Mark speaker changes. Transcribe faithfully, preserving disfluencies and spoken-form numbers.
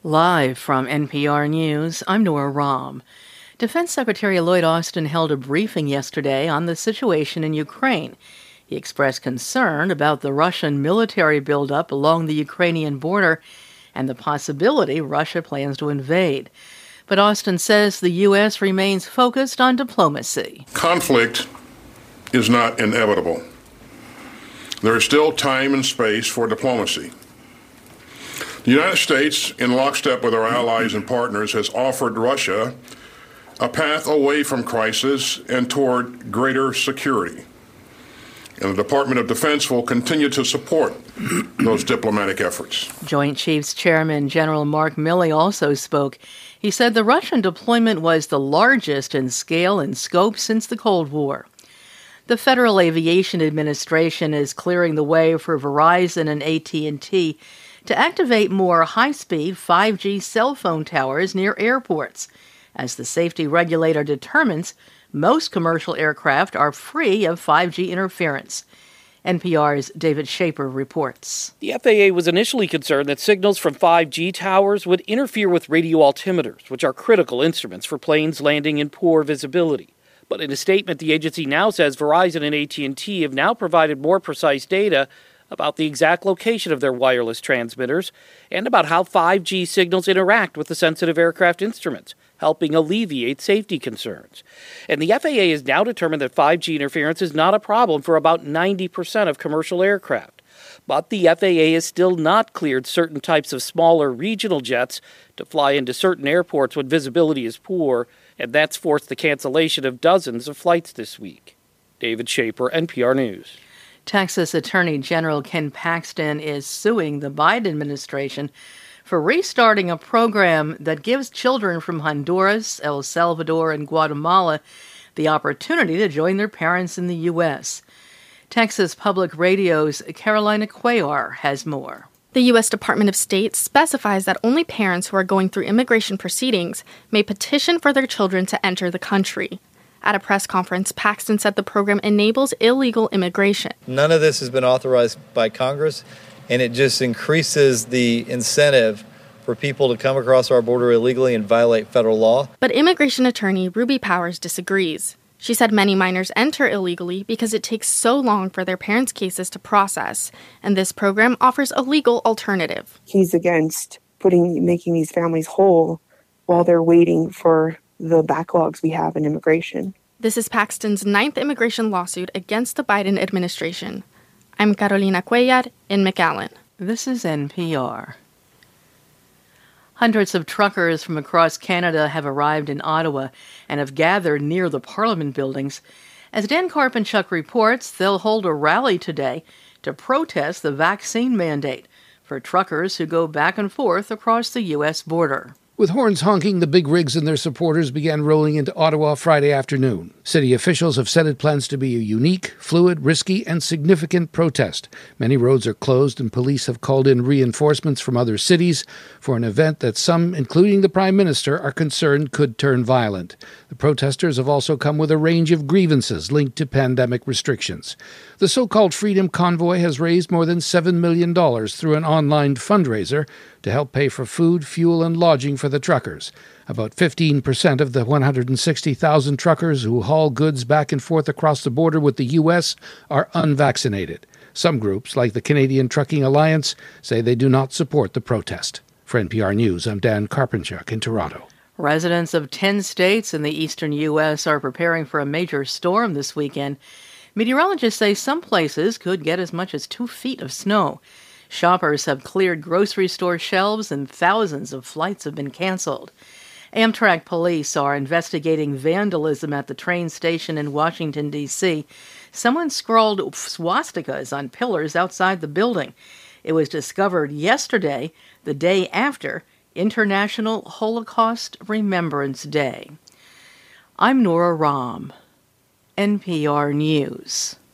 Speaker 1: Live from N P R News, I'm Nora Rahm. Defense Secretary Lloyd Austin held a briefing yesterday on the situation in Ukraine. He expressed concern about the Russian military buildup along the Ukrainian border and the possibility Russia plans to invade. But Austin says the U S remains focused on diplomacy.
Speaker 2: Conflict is not inevitable. There is still time and space for diplomacy. The United States, in lockstep with our allies and partners, has offered Russia a path away from crisis and toward greater security. And the Department of Defense will continue to support those diplomatic efforts.
Speaker 1: Joint Chiefs Chairman General Mark Milley also spoke. He said the Russian deployment was the largest in scale and scope since the Cold War. The Federal Aviation Administration is clearing the way for Verizon and A T and T to activate more high-speed five G cell phone towers near airports. As the safety regulator determines, most commercial aircraft are free of five G interference. N P R's David Schaper reports.
Speaker 3: The F A A was initially concerned that signals from five G towers would interfere with radio altimeters, which are critical instruments for planes landing in poor visibility. But in a statement, the agency now says Verizon and A T and T have now provided more precise data about the exact location of their wireless transmitters and about how five G signals interact with the sensitive aircraft instruments, helping alleviate safety concerns. And the F A A has now determined that five G interference is not a problem for about ninety percent of commercial aircraft. But the F A A has still not cleared certain types of smaller regional jets to fly into certain airports when visibility is poor, and that's forced the cancellation of dozens of flights this week. David Schaper, N P R News.
Speaker 1: Texas Attorney General Ken Paxton is suing the Biden administration for restarting a program that gives children from Honduras, El Salvador, and Guatemala the opportunity to join their parents in the U S. Texas Public Radio's Carolina Cuellar has more.
Speaker 4: The U S Department of State specifies that only parents who are going through immigration proceedings may petition for their children to enter the country. At a press conference, Paxton said the program enables illegal immigration.
Speaker 5: None of this has been authorized by Congress, and it just increases the incentive for people to come across our border illegally and violate federal law.
Speaker 4: But immigration attorney Ruby Powers disagrees. She said many minors enter illegally because it takes so long for their parents' cases to process, and this program offers a legal alternative.
Speaker 6: He's against putting making these families whole while they're waiting for the backlogs we have in immigration.
Speaker 4: This is Paxton's ninth immigration lawsuit against the Biden administration. I'm Carolina Cuellar in McAllen.
Speaker 1: This is N P R. Hundreds of truckers from across Canada have arrived in Ottawa and have gathered near the Parliament buildings. As Dan Karpenchuk reports, they'll hold a rally today to protest the vaccine mandate for truckers who go back and forth across the U S border.
Speaker 7: With horns honking, the big rigs and their supporters began rolling into Ottawa Friday afternoon. City officials have said it plans to be a unique, fluid, risky, and significant protest. Many roads are closed, and police have called in reinforcements from other cities for an event that some, including the Prime Minister, are concerned could turn violent. The protesters have also come with a range of grievances linked to pandemic restrictions. The so-called Freedom Convoy has raised more than seven million dollars through an online fundraiser to help pay for food, fuel, and lodging for the truckers. About fifteen percent of the one hundred sixty thousand truckers who haul goods back and forth across the border with the U S are unvaccinated. Some groups, like the Canadian Trucking Alliance, say they do not support the protest. For N P R News, I'm Dan Karpenchuk in Toronto.
Speaker 1: Residents of ten states in the eastern U S are preparing for a major storm this weekend. Meteorologists say some places could get as much as two feet of snow. Shoppers have cleared grocery store shelves and thousands of flights have been canceled. Amtrak police are investigating vandalism at the train station in Washington, D C Someone scrawled swastikas on pillars outside the building. It was discovered yesterday, the day after International Holocaust Remembrance Day. I'm Nora Rahm, N P R News.